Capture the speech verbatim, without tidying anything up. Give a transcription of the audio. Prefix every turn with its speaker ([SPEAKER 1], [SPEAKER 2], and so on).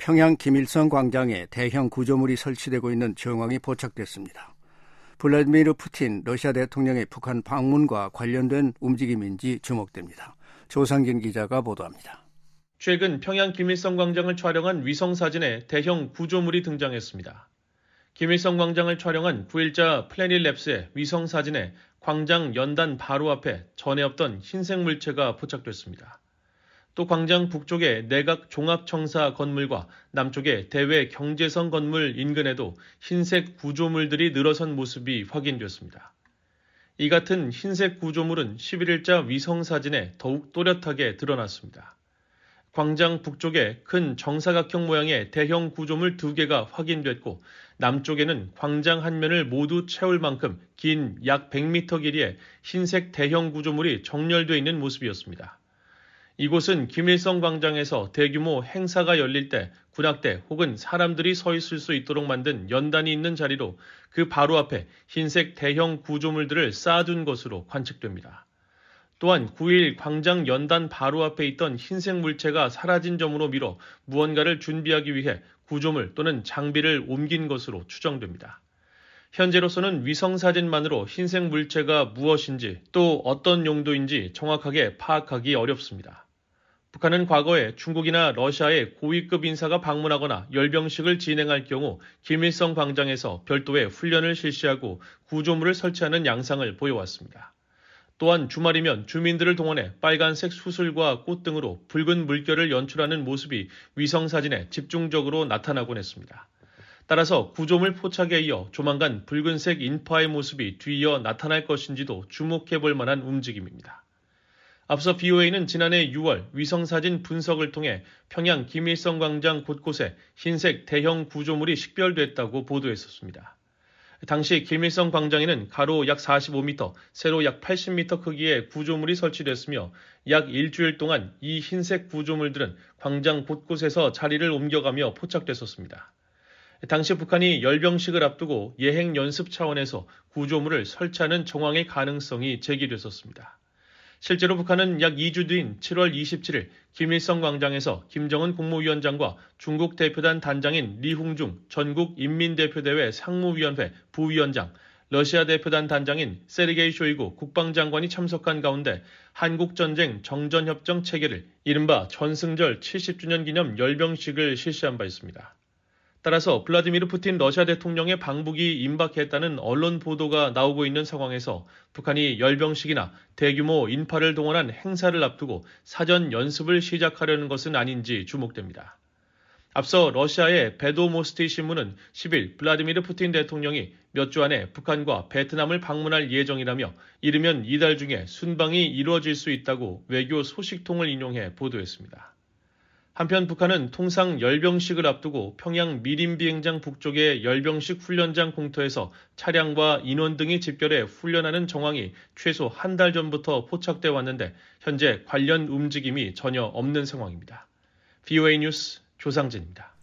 [SPEAKER 1] 평양 김일성 광장에 대형 구조물이 설치되고 있는 정황이 포착됐습니다. 블라디미르 푸틴 러시아 대통령의 북한 방문과 관련된 움직임인지 주목됩니다. 조상진 기자가 보도합니다.
[SPEAKER 2] 최근 평양 김일성 광장을 촬영한 위성사진에 대형 구조물이 등장했습니다. 김일성 광장을 촬영한 구 일자 플래닛랩스의 위성사진에 광장 연단 바로 앞에 전에 없던 흰색 물체가 포착됐습니다. 또 광장 북쪽의 내각 종합청사 건물과 남쪽의 대외 경제성 건물 인근에도 흰색 구조물들이 늘어선 모습이 확인됐습니다. 이 같은 흰색 구조물은 십일 일자 위성사진에 더욱 또렷하게 드러났습니다. 광장 북쪽에 큰 정사각형 모양의 대형 구조물 두 개가 확인됐고 남쪽에는 광장 한 면을 모두 채울 만큼 긴 약 백 미터 길이의 흰색 대형 구조물이 정렬되어 있는 모습이었습니다. 이곳은 김일성 광장에서 대규모 행사가 열릴 때 군악대 혹은 사람들이 서 있을 수 있도록 만든 연단이 있는 자리로 그 바로 앞에 흰색 대형 구조물들을 쌓아둔 것으로 관측됩니다. 또한 구 일 광장 연단 바로 앞에 있던 흰색 물체가 사라진 점으로 미뤄 무언가를 준비하기 위해 구조물 또는 장비를 옮긴 것으로 추정됩니다. 현재로서는 위성사진만으로 흰색 물체가 무엇인지 또 어떤 용도인지 정확하게 파악하기 어렵습니다. 북한은 과거에 중국이나 러시아의 고위급 인사가 방문하거나 열병식을 진행할 경우 김일성 광장에서 별도의 훈련을 실시하고 구조물을 설치하는 양상을 보여왔습니다. 또한 주말이면 주민들을 동원해 빨간색 수술과 꽃 등으로 붉은 물결을 연출하는 모습이 위성사진에 집중적으로 나타나곤 했습니다. 따라서 구조물 포착에 이어 조만간 붉은색 인파의 모습이 뒤이어 나타날 것인지도 주목해볼 만한 움직임입니다. 앞서 비오에이는 지난해 유월 위성사진 분석을 통해 평양 김일성 광장 곳곳에 흰색 대형 구조물이 식별됐다고 보도했었습니다. 당시 김일성 광장에는 가로 약 사십오 미터, 세로 약 팔십 미터 크기의 구조물이 설치됐으며 약 일주일 동안 이 흰색 구조물들은 광장 곳곳에서 자리를 옮겨가며 포착됐었습니다. 당시 북한이 열병식을 앞두고 예행 연습 차원에서 구조물을 설치하는 정황의 가능성이 제기됐었습니다. 실제로 북한은 약 이 주 뒤인 칠월 이십칠일 김일성 광장에서 김정은 국무위원장과 중국 대표단 단장인 리홍중 전국인민대표대회 상무위원회 부위원장, 러시아 대표단 단장인 세르게이 쇼이구 국방장관이 참석한 가운데 한국전쟁 정전협정 체결을 이른바 전승절 칠십 주년 기념 열병식을 실시한 바 있습니다. 따라서 블라디미르 푸틴 러시아 대통령의 방북이 임박했다는 언론 보도가 나오고 있는 상황에서 북한이 열병식이나 대규모 인파를 동원한 행사를 앞두고 사전 연습을 시작하려는 것은 아닌지 주목됩니다. 앞서 러시아의 베도모스티 신문은 십일 블라디미르 푸틴 대통령이 몇 주 안에 북한과 베트남을 방문할 예정이라며 이르면 이달 중에 순방이 이루어질 수 있다고 외교 소식통을 인용해 보도했습니다. 한편 북한은 통상 열병식을 앞두고 평양 미림 비행장 북쪽의 열병식 훈련장 공터에서 차량과 인원 등이 집결해 훈련하는 정황이 최소 한 달 전부터 포착돼 왔는데 현재 관련 움직임이 전혀 없는 상황입니다. 브이오에이 뉴스 조상진입니다.